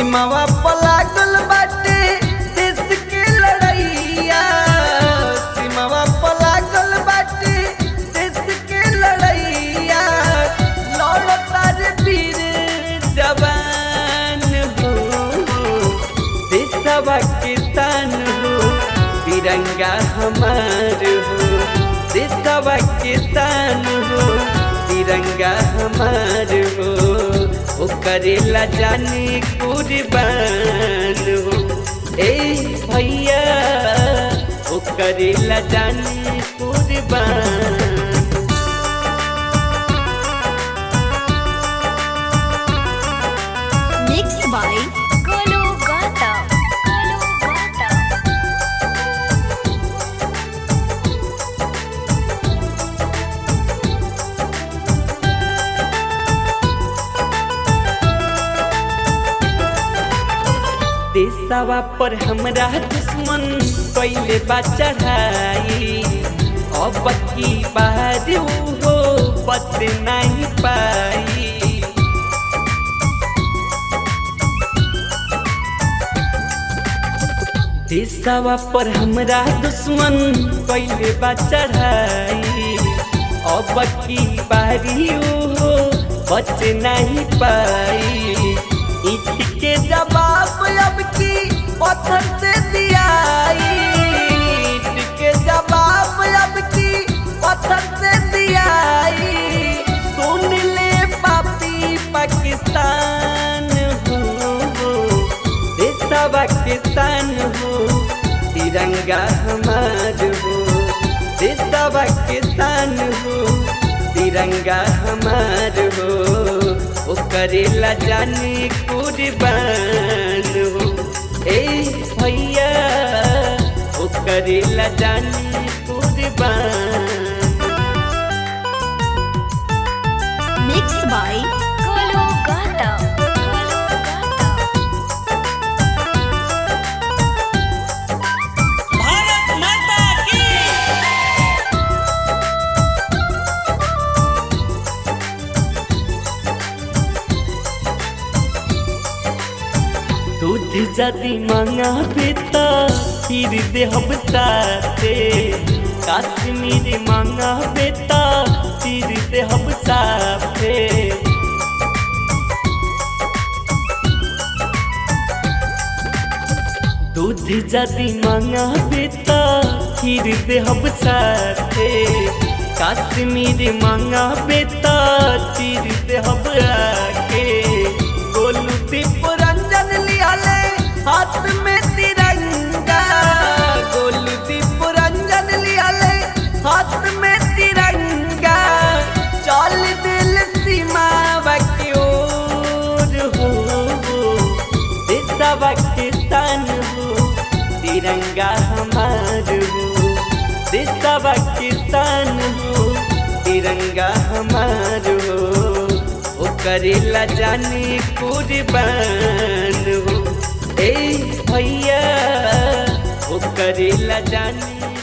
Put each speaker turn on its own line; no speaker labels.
सीमावा पलागल बाटे देश के लड़ैया, सीमावा पलागल बाटे देश के लड़ैया, लड़ता रे वीर जवान हो, देशवा के शान हो, तिरंगा हमार हो, देशवा के शान हो, तिरंगा हमार हो, ओ करेला जाने कुर्बान हो। ए भैया ओ करेला जाने कुर्बान।
Mixed by Golu Gata.
देशवा पर हमरा दुश्मन पहले बा चढ़ाई, अब की बार हो बच नहीं पाई। देशवा पर हमरा दुश्मन पहले बा चढ़ाई, अब की बारी हो बच नहीं पाई। ईट के जवाब अब की पत्थर से दियाई, ईट के जवाब अब की पत्थर से दियाई। सुन ले पापी पाकिस्तान हो, देशवा के शान हो, तिरंगा हमार हो, देशवा के शान हो, तिरंगा हमार हो, ओ करेला जाने कुर्बान हो। ए भैया ओ करेला जाने कुर्बान।
Mixed by Golu Gata.
Bharat माता की।
दूध जदि मांगा बेटा फिर देहब साथे, कश्मीर मांगा बेटा फिर देहब साथे। दूध जदि मांगा बेटा फिर देहब साथे, कश्मीर मांगा बेटा फिर देहब आके। गोलू दीप रंजन लियाले हाथ में तिरंगा, गोलू दीप रंजन लियाले हाथ में तिरंगा। चल दिल सीमा की ओर हो, देशवा के शान हो, तिरंगा हमार हो, देशवा के शान हो, तिरंगा हमार हो, ओ करेला जाने कुर्बान हो। ए भैया ओ करेला जाने